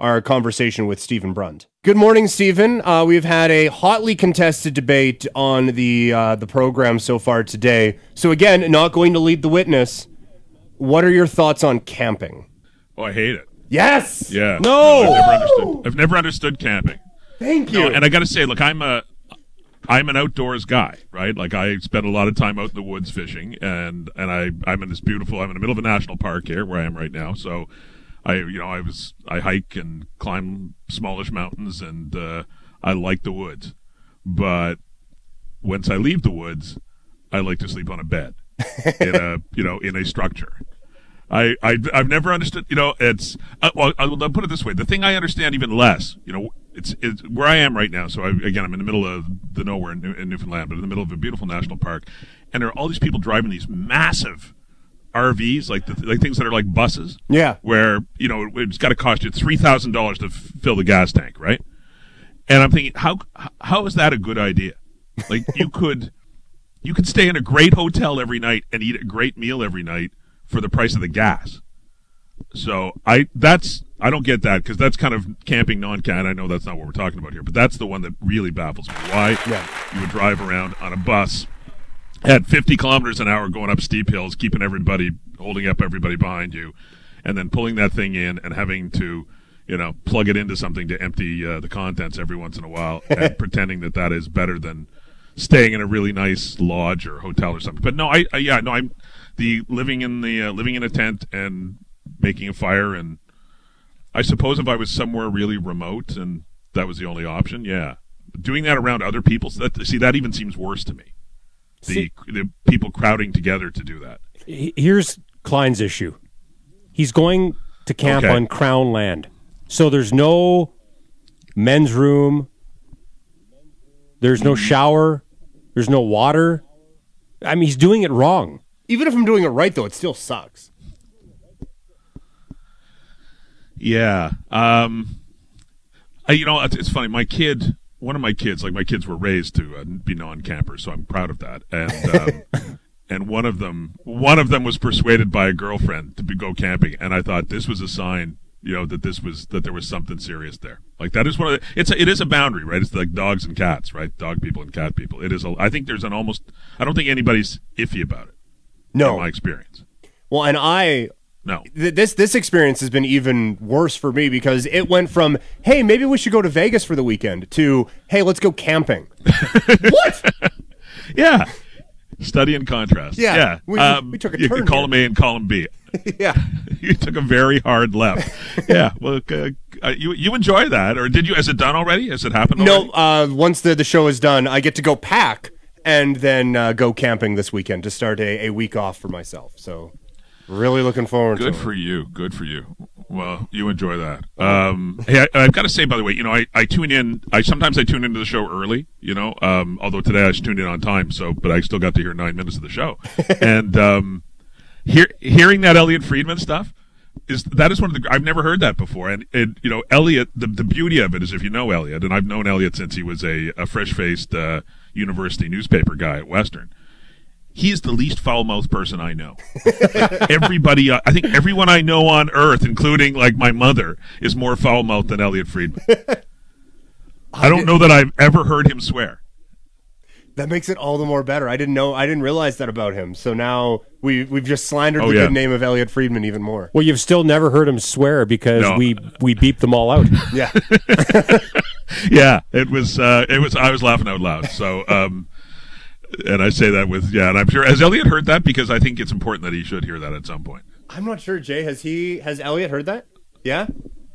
our conversation with Stephen Brunt. Good morning, Stephen. We've had a hotly contested debate on the program so far today. So again, not going to lead the witness. What are your thoughts on camping? Oh, I hate it. Yes. Yeah. No. I've never understood camping. Thank you. No, and I got to say, look, I'm an outdoors guy, right? Like I spend a lot of time out in the woods fishing, and I'm in the middle of a national park here where I am right now. So I hike and climb smallish mountains, and I like the woods. But once I leave the woods, I like to sleep on a bed in a structure. I've never understood. It's I'll put it this way: the thing I understand even less, it's where I am right now. So I'm in the middle of the nowhere in Newfoundland, but in the middle of a beautiful national park, and there are all these people driving these massive RVs, like things that are like buses. Yeah. Where it's got to cost you $3,000 to fill the gas tank, right? And I'm thinking, how is that a good idea? Like you could stay in a great hotel every night and eat a great meal every night for the price of the gas. So I don't get that, because that's kind of camping non-can. I know that's not what we're talking about here, but that's the one that really baffles me. Why you would drive around on a bus at 50 kilometers an hour going up steep hills, holding up everybody behind you, and then pulling that thing in and having to, plug it into something to empty the contents every once in a while, and pretending that is better than staying in a really nice lodge or hotel or something. But no, I'm living in a tent and making a fire, and I suppose if I was somewhere really remote and that was the only option, yeah. But doing that around other people, that even seems worse to me. The people crowding together to do that. Here's Klein's issue. He's going to camp on Crown land. So there's no men's room. There's no shower. There's no water. I mean, he's doing it wrong. Even if I'm doing it right, though, it still sucks. Yeah. It's funny. One of my kids were raised to be non-campers, so I'm proud of that. And and one of them was persuaded by a girlfriend to go camping, and I thought this was a sign, that there was something serious there. Like that is it is a boundary, right? It's like dogs and cats, right? Dog people and cat people. It is. I think there's I don't think anybody's iffy about it. No, in my experience. Well, and no. This experience has been even worse for me, because it went from, hey, maybe we should go to Vegas for the weekend, to, hey, let's go camping. What? Yeah. Study in contrast. Yeah. We took a turn. You could call him A and call him B. Yeah. You took a very hard left. Yeah. Well, you enjoy that, or did you? Has it done already? Has it happened already? No. Once the show is done, I get to go pack and then go camping this weekend to start a week off for myself. So really looking forward to it. Good for you. Well, you enjoy that. Hey, I've got to say, by the way, I tune in. Sometimes I tune into the show early, although today I tuned in on time, but I still got to hear 9 minutes of the show. And hearing that Elliot Friedman stuff is one of the, I've never heard that before. And Elliot, the beauty of it is, if you know Elliot, and I've known Elliot since he was a fresh-faced university newspaper guy at Western. He is the least foul-mouthed person I know. Everybody, I think everyone I know on Earth, including like my mother, is more foul-mouthed than Elliot Friedman. I don't know that I've ever heard him swear. That makes it all the more better. I didn't realize that about him. So now we've just slandered the good name of Elliot Friedman even more. Well, you've still never heard him swear, because we beeped them all out. Yeah. Yeah, it was I was laughing out loud. So and I say that and I'm sure, has Elliot heard that? Because I think it's important that he should hear that at some point. I'm not sure, Jay. Has Elliot heard that? Yeah?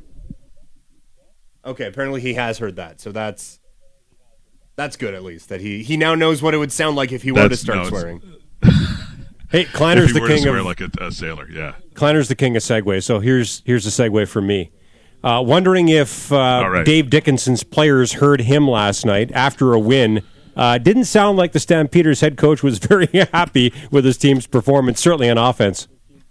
Okay, apparently he has heard that. So that's good, at least, that he now knows what it would sound like if he were to start swearing. Hey, Kleiner's the king of like a sailor, yeah. Kleiner's the king of segue. So here's a segue for me. Wondering if Dave Dickinson's players heard him last night after a win. Didn't sound like the Stampeders head coach was very happy with his team's performance, certainly on offense.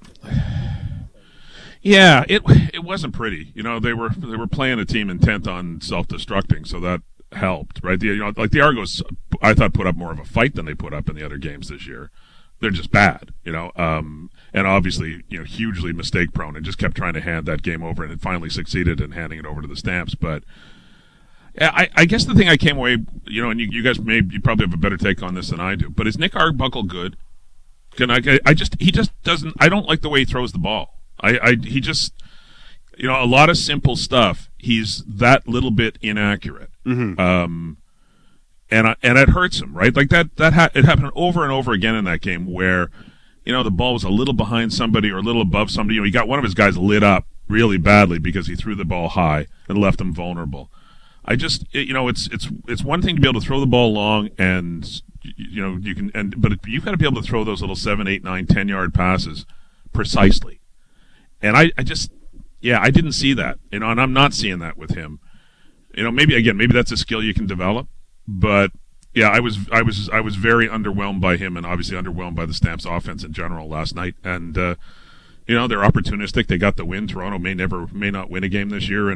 Yeah, it wasn't pretty. They were playing a team intent on self-destructing, so that helped, right? The Argos, I thought, put up more of a fight than they put up in the other games this year. they're just bad, you know. And obviously, you know, hugely mistake prone, and just kept trying to hand that game over, and it finally succeeded in handing it over to the Stamps. But I guess the thing I came away, you know, and you guys you probably have a better take on this than I do. But is Nick Arbuckle good? He just doesn't. I don't like the way he throws the ball. He just, you know, a lot of simple stuff. He's that little bit inaccurate. Mm-hmm. And it hurts him, right? Like it happened over and over again in that game where, you know, the ball was a little behind somebody or a little above somebody. You know, he got one of his guys lit up really badly because he threw the ball high and left him vulnerable. You know, it's one thing to be able to throw the ball long and, you know, but you've got to be able to throw those little 7, 8, 9, 10-yard passes precisely. And I didn't see that, you know, and I'm not seeing that with him. You know, maybe that's a skill you can develop, but yeah, I was very underwhelmed by him, and obviously underwhelmed by the Stamps offense in general last night. And you know, they're opportunistic. They got the win. Toronto may not win a game this year,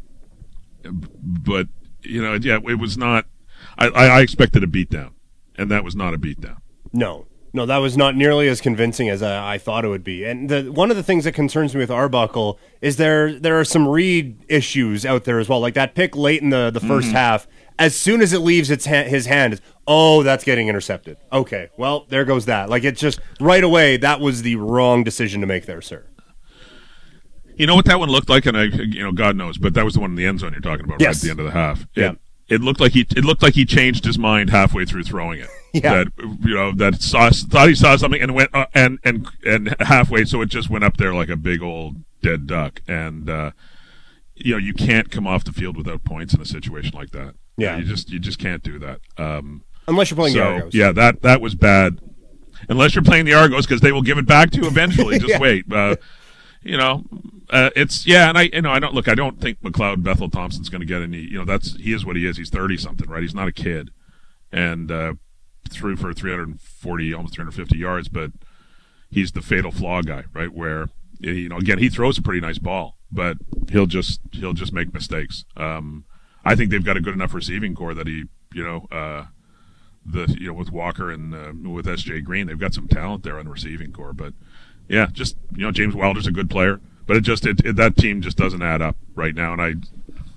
but you know, yeah, it was not. I expected a beatdown, and that was not a beatdown. No, that was not nearly as convincing as I thought it would be. And one of the things that concerns me with Arbuckle is there are some read issues out there as well. Like that pick late in the first half, as soon as it leaves his hand, that's getting intercepted. Okay, well, there goes that. Like, it's just right away, that was the wrong decision to make there, sir. You know what that one looked like, and God knows, but that was the one in the end zone you're talking about, yes. Right at the end of the half. Yeah. It looked like he changed his mind halfway through throwing it. Yeah. Thought he saw something and went and halfway, so it just went up there like a big old dead duck. And you know, you can't come off the field without points in a situation like that. Yeah, you just can't do that. Unless you're playing the Argos. Yeah, that was bad. Unless you're playing the Argos, because they will give it back to you eventually. Just wait. You know, and I don't think McLeod Bethel Thompson's going to get any. You know, he is what he is. He's 30-something, right? He's not a kid, and threw for 340, almost 350 yards. But he's the fatal flaw guy, right? Where, you know, again, he throws a pretty nice ball, but he'll just make mistakes. I think they've got a good enough receiving core that he, you know, with Walker and with S.J. Green, they've got some talent there on the receiving core. But yeah, just, you know, James Wilder's a good player, but that team just doesn't add up right now. And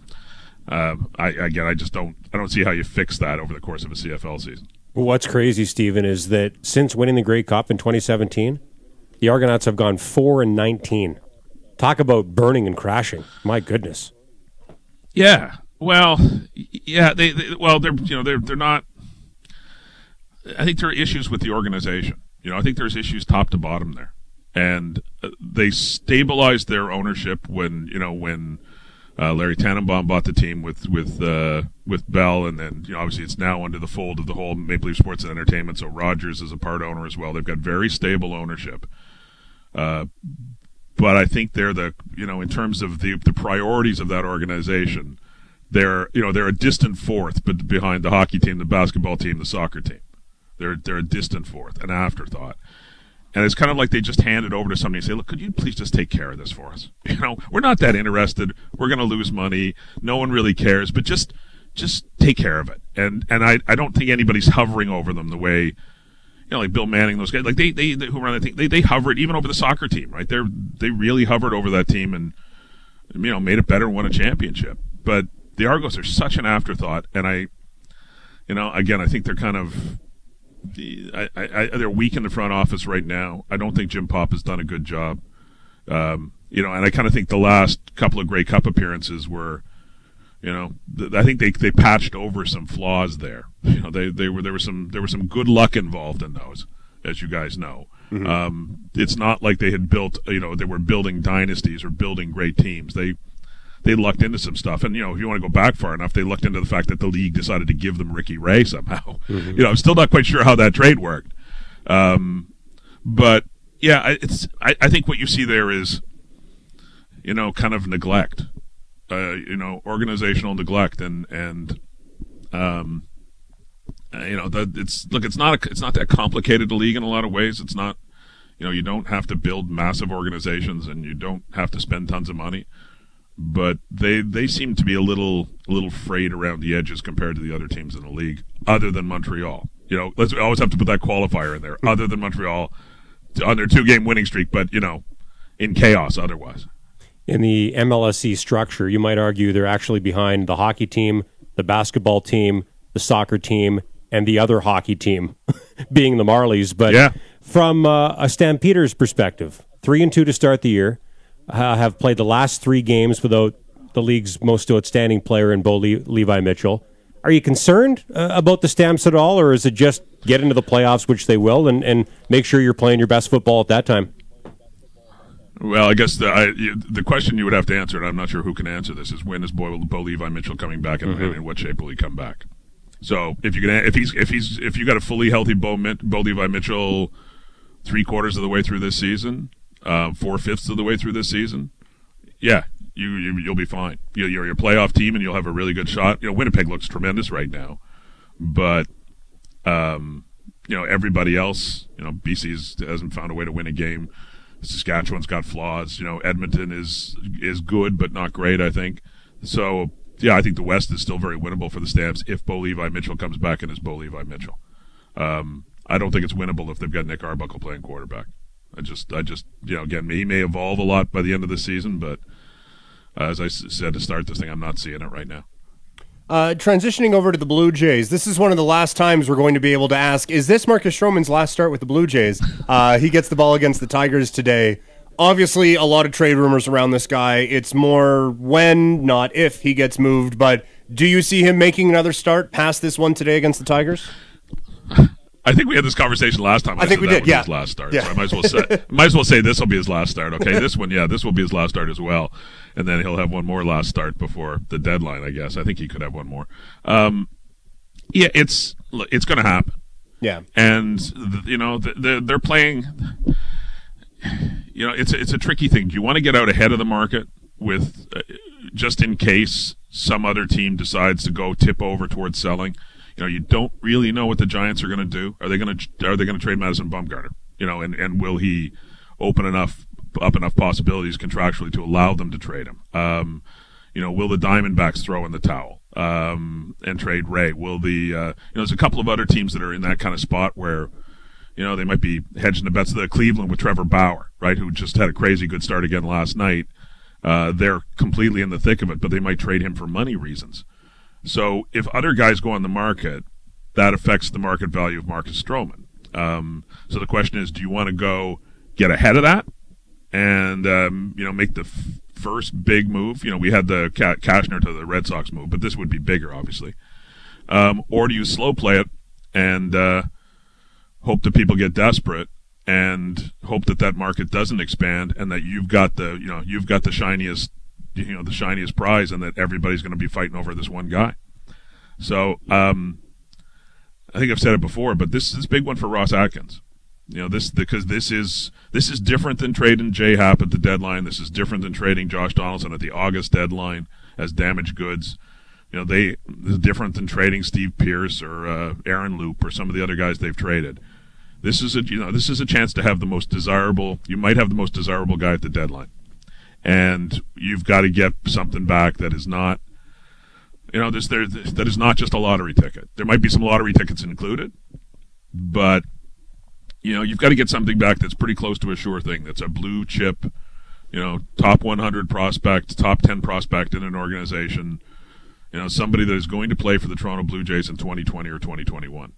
I don't see how you fix that over the course of a CFL season. What's crazy, Stephen, is that since winning the Grey Cup in 2017, the Argonauts have gone 4-19. Talk about burning and crashing. My goodness. Yeah. Well, yeah. They're not. I think there are issues with the organization. You know, I think there's issues top to bottom there, and they stabilized their ownership when Larry Tannenbaum bought the team with Bell, and then, you know, obviously it's now under the fold of the whole Maple Leaf Sports and Entertainment. So Rogers is a part owner as well. They've got very stable ownership. But I think they're in terms of the priorities of that organization, they're a distant fourth, but behind the hockey team, the basketball team, the soccer team. They're a distant fourth, an afterthought. And it's kind of like they just hand it over to somebody and say, look, could you please just take care of this for us? You know, we're not that interested. We're going to lose money. No one really cares, but just take care of it. And I don't think anybody's hovering over them the way, you know, like Bill Manning, those guys, like they who run the thing, they hovered even over the soccer team, right? They really hovered over that team and, you know, made it better and won a championship. But the Argos are such an afterthought, and I think they're kind of, they're weak in the front office right now. I don't think Jim Popp has done a good job. And I kind of think the last couple of Grey Cup appearances were, you know, I think they patched over some flaws there. You know, there was some good luck involved in those, as you guys know. Mm-hmm. It's not like they had built, you know, they were building dynasties or building great teams. They lucked into some stuff, and, you know, if you want to go back far enough, they lucked into the fact that the league decided to give them Ricky Ray somehow. Mm-hmm. You know, I'm still not quite sure how that trade worked. But yeah, I think what you see there is, you know, kind of neglect, organizational neglect, and it's not that complicated a league in a lot of ways. It's not, you know, you don't have to build massive organizations and you don't have to spend tons of money. But they seem to be a little frayed around the edges compared to the other teams in the league, other than Montreal. Let's always have to put that qualifier in there. Other than Montreal on their 2-game winning streak, but in chaos otherwise. In the MLSE structure, you might argue they're actually behind the hockey team, the basketball team, the soccer team, and the other hockey team, being the Marlies. But from a Stampeders perspective, 3-2 to start the year, have played the last 3 games without the league's most outstanding player in Bo Levi Mitchell. Are you concerned about the Stamps at all, or is it just get into the playoffs, which they will, and make sure you're playing your best football at that time? Well, I guess the question you would have to answer, and I'm not sure who can answer this, is when is Bo Levi Mitchell coming back, and in what shape will he come back? So if you got a fully healthy Bo Levi Mitchell 3/4 of the way through this season, 4/5 of the way through this season, you'll be fine. You're a playoff team, and you'll have a really good shot. Winnipeg looks tremendous right now, but everybody else, BC hasn't found a way to win a game. Saskatchewan's got flaws. Edmonton is good but not great, I think. So I think the West is still very winnable for the Stamps if Bo Levi Mitchell comes back and is Bo Levi Mitchell. I don't think it's winnable if they've got Nick Arbuckle playing quarterback. I just again, he may evolve a lot by the end of the season, but as I said to start this thing, I'm not seeing it right now. Transitioning over to the Blue Jays, this is one of the last times we're going to be able to ask, is this Marcus Stroman's last start with the Blue Jays? He gets the ball against the Tigers today. Obviously, a lot of trade rumors around this guy. It's more when, not if, he gets moved. But do you see him making another start past this one today against the Tigers? I think we had this conversation last time. I think we did. Yeah, his last start. Yeah. So I might as well say this will be his last start. Okay, this will be his last start as well, and then he'll have one more last start before the deadline. I guess. I think he could have one more. It's going to happen. Yeah, and they're playing. It's a tricky thing. Do you want to get out ahead of the market with just in case some other team decides to go tip over towards selling? You don't really know what the Giants are going to do. Are they going to trade Madison Bumgarner? And will he open up enough possibilities contractually to allow them to trade him? Will the Diamondbacks throw in the towel and trade Ray? Will there's a couple of other teams that are in that kind of spot where they might be hedging the bets. The Cleveland with Trevor Bauer, right, who just had a crazy good start again last night. They're completely in the thick of it, but they might trade him for money reasons. So if other guys go on the market, that affects the market value of Marcus Stroman. So the question is, do you want to go get ahead of that and make the first big move? We had the Cashner to the Red Sox move, but this would be bigger, obviously. Or do you slow play it and hope that people get desperate and hope that market doesn't expand and that you've got the shiniest prize and that everybody's going to be fighting over this one guy. So I think I've said it before, but this is a big one for Ross Atkins. Because this is different than trading Jay Happ at the deadline. This is different than trading Josh Donaldson at the August deadline as damaged goods. This is different than trading Steve Pearce or Aaron Loop or some of the other guys they've traded. This is a chance to have the most desirable. You might have the most desirable guy at the deadline. And you've got to get something back that is not, that is not just a lottery ticket. There might be some lottery tickets included, but you've got to get something back that's pretty close to a sure thing. That's a blue chip, top 100 prospect, top 10 prospect in an organization. Somebody that is going to play for the Toronto Blue Jays in 2020 or 2021.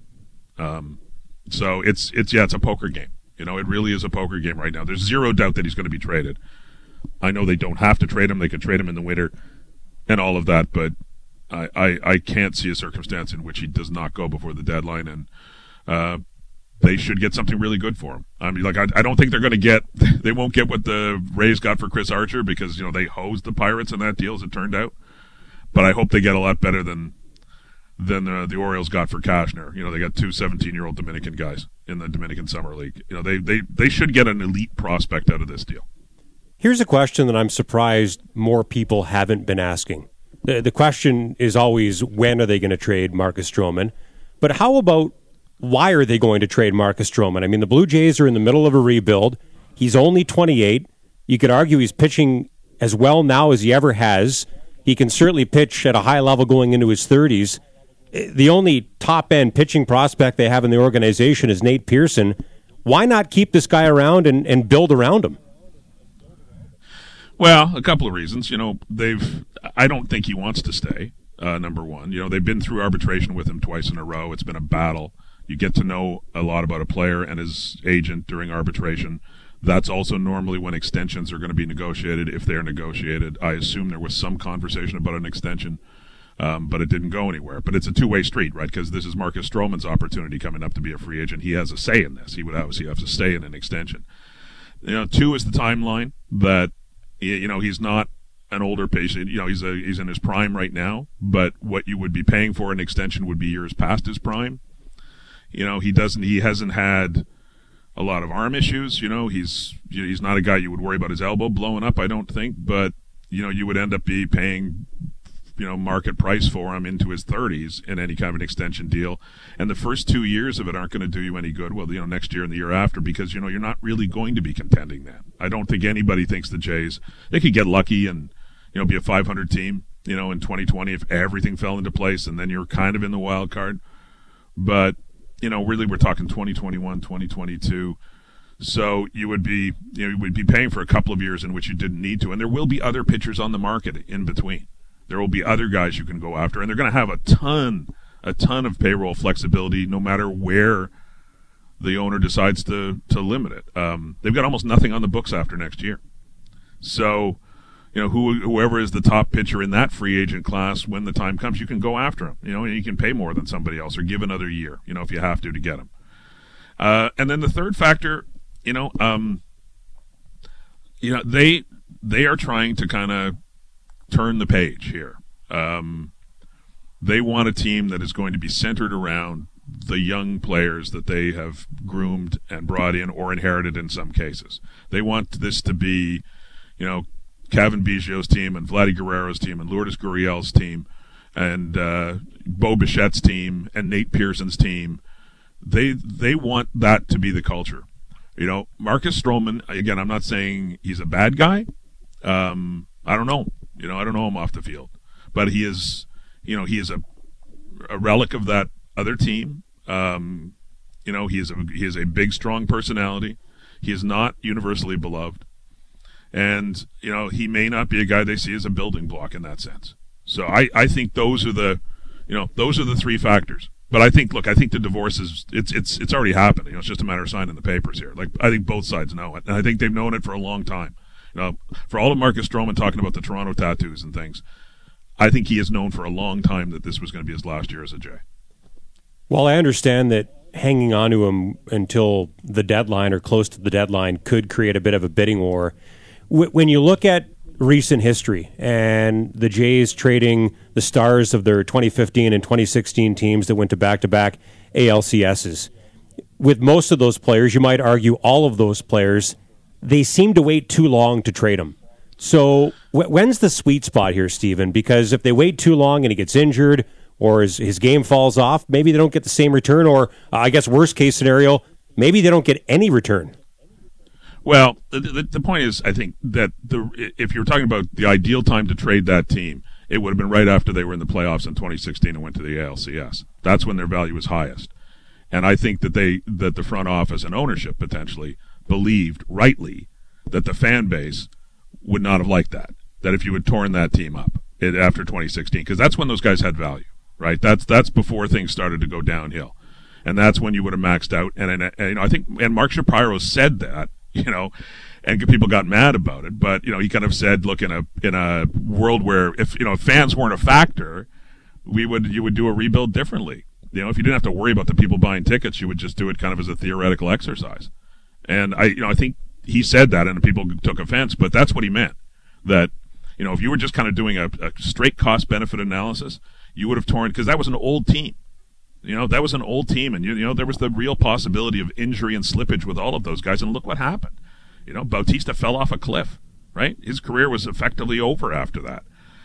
So it's a poker game. It really is a poker game right now. There's zero doubt that he's going to be traded. I know they don't have to trade him. They could trade him in the winter and all of that, but I can't see a circumstance in which he does not go before the deadline, and they should get something really good for him. I mean, I don't think they won't get what the Rays got for Chris Archer because, they hosed the Pirates in that deal as it turned out, but I hope they get a lot better than the Orioles got for Cashner. They got 2 17-year-old Dominican guys in the Dominican Summer League. They should get an elite prospect out of this deal. Here's a question that I'm surprised more people haven't been asking. The question is always, when are they going to trade Marcus Stroman? But how about, why are they going to trade Marcus Stroman? I mean, the Blue Jays are in the middle of a rebuild. He's only 28. You could argue he's pitching as well now as he ever has. He can certainly pitch at a high level going into his 30s. the only top-end pitching prospect they have in the organization is Nate Pearson. Why not keep this guy around and build around him? Well, a couple of reasons. I don't think he wants to stay, number one. They've been through arbitration with him twice in a row. It's been a battle. You get to know a lot about a player and his agent during arbitration. That's also normally when extensions are going to be negotiated, if they're negotiated. I assume there was some conversation about an extension, but it didn't go anywhere. But it's a two-way street, right? Because this is Marcus Stroman's opportunity coming up to be a free agent. He has a say in this. He would obviously have to stay in an extension. Two is the timeline that, he's not an older patient. He's in his prime right now, but what you would be paying for an extension would be years past his prime. He hasn't had a lot of arm issues. He's not a guy you would worry about his elbow blowing up, I don't think, but you would end up paying market price for him into his 30s in any kind of an extension deal, and the first 2 years of it aren't going to do you any good. Well, next year and the year after, because you're not really going to be contending then. I don't think anybody thinks the Jays, they could get lucky and be a 500 team in 2020 if everything fell into place, and then you're kind of in the wild card. But really we're talking 2021, 2022. So you would be paying for a couple of years in which you didn't need to, and there will be other pitchers on the market in between. There will be other guys you can go after, and they're going to have a ton of payroll flexibility no matter where the owner decides to limit it. They've got almost nothing on the books after next year. So, whoever is the top pitcher in that free agent class, when the time comes, you can go after him, and you can pay more than somebody else or give another year, if you have to get him. And then the third factor, they are trying to kind of turn the page here. They want a team that is going to be centered around the young players that they have groomed and brought in or inherited in some cases. They want this to be, Kevin Biggio's team and Vladdy Guerrero's team and Lourdes Gurriel's team and Bo Bichette's team and Nate Pearson's team. They want that to be the culture. Marcus Stroman, again, I'm not saying he's a bad guy. I don't know. I don't know him off the field, but he is a relic of that other team. He is a big, strong personality. He is not universally beloved, and he may not be a guy they see as a building block in that sense. So I think those are the three factors. But I think the divorce it's already happened. It's just a matter of signing the papers here. I think both sides know it, and I think they've known it for a long time. For all of Marcus Stroman talking about the Toronto tattoos and things, I think he has known for a long time that this was going to be his last year as a Jay. Well, I understand that hanging on to him until the deadline or close to the deadline could create a bit of a bidding war. When you look at recent history and the Jays trading the stars of their 2015 and 2016 teams that went to back-to-back ALCSs, with most of those players, you might argue all of those players, they seem to wait too long to trade him. So when's the sweet spot here, Stephen? Because if they wait too long and he gets injured or his game falls off, maybe they don't get the same return, or I guess worst case scenario, maybe they don't get any return. Well, the point is, I think that if you're talking about the ideal time to trade that team, it would have been right after they were in the playoffs in 2016 and went to the ALCS. That's when their value was highest. And I think that the front office and ownership potentially believed rightly that the fan base would not have liked that if you had torn that team up after 2016, because that's when those guys had value, right? That's before things started to go downhill, and that's when you would have maxed out. And I think Mark Shapiro said that, and people got mad about it, but he kind of said, look, in a world where if fans weren't a factor, you would do a rebuild differently. If you didn't have to worry about the people buying tickets, you would just do it kind of as a theoretical exercise. And I think he said that, and people took offense, but that's what he meant. That, if you were just kind of doing a straight cost-benefit analysis, you would have torn, because that was an old team. That was an old team, and there was the real possibility of injury and slippage with all of those guys, and look what happened. Bautista fell off a cliff, right? His career was effectively over after that.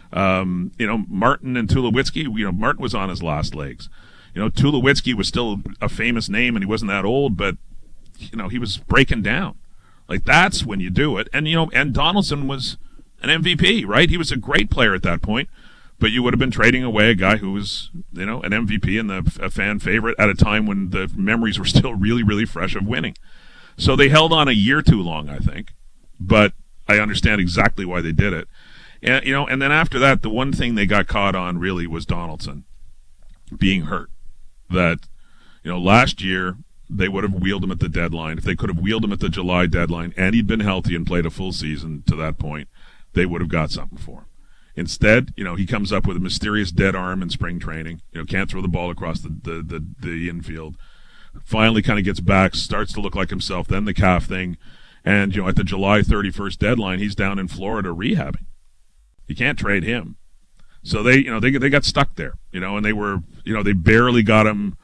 Martin and Tulowitzki, Martin was on his last legs. Tulowitzki was still a famous name, and he wasn't that old, but he was breaking down. That's when you do it. And, and Donaldson was an MVP, right? He was a great player at that point. but you would have been trading away a guy who was, an MVP and a fan favorite at a time when the memories were still really, really fresh of winning. So they held on a year too long, I think, but I understand exactly why they did it. And, and then after that, the one thing they got caught on really was Donaldson being hurt. That, last year they would have wheeled him at the deadline. If they could have wheeled him at the July deadline and he'd been healthy and played a full season to that point, they would have got something for him. Instead, he comes up with a mysterious dead arm in spring training, can't throw the ball across the infield. Finally kind of gets back, starts to look like himself, then the calf thing. And, at the July 31st deadline, he's down in Florida rehabbing. You can't trade him. So they got stuck there, and they were, they barely got him.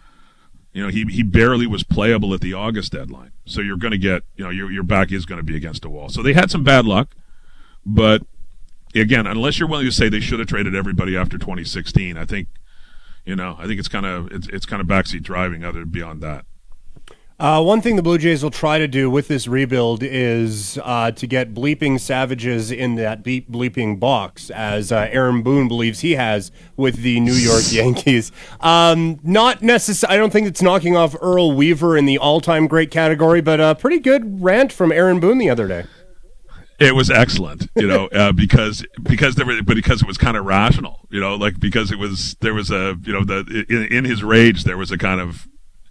He barely was playable at the August deadline. So you're going to get, your back is going to be against a wall. So they had some bad luck, but again, unless you're willing to say they should have traded everybody after 2016, I think it's kind of backseat driving. Other beyond that. One thing the Blue Jays will try to do with this rebuild is to get bleeping savages in that bleeping box, as Aaron Boone believes he has with the New York Yankees. Not necessarily. I don't think it's knocking off Earl Weaver in the all-time great category, but a pretty good rant from Aaron Boone the other day. It was excellent, because it was kind of rational, because there was a, in his rage there was a kind of.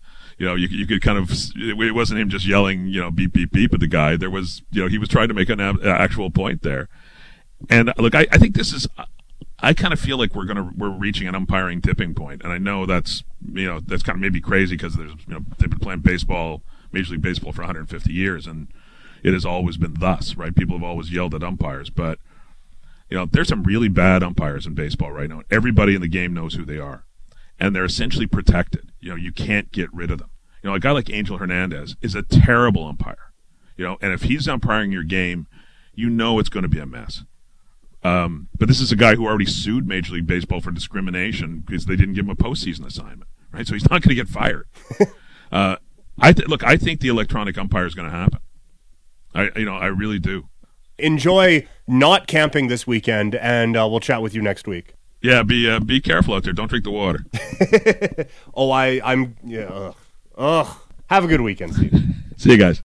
You could kind of, it wasn't him just yelling, beep, beep, beep at the guy. There was, he was trying to make an actual point there. And look, I think this is, I kind of feel like we're reaching an umpiring tipping point. And I know that's kind of maybe crazy because there's, they've been playing baseball, Major League Baseball for 150 years. And it has always been thus, right? People have always yelled at umpires, but, there's some really bad umpires in baseball right now. Everybody in the game knows who they are. And they're essentially protected. You can't get rid of them. A guy like Angel Hernandez is a terrible umpire. And if he's umpiring your game, it's going to be a mess. But this is a guy who already sued Major League Baseball for discrimination because they didn't give him a postseason assignment, right? So he's not going to get fired. I think the electronic umpire is going to happen. I really do. Enjoy not camping this weekend, and we'll chat with you next week. Yeah, be careful out there. Don't drink the water. Have a good weekend, Steve. See you guys.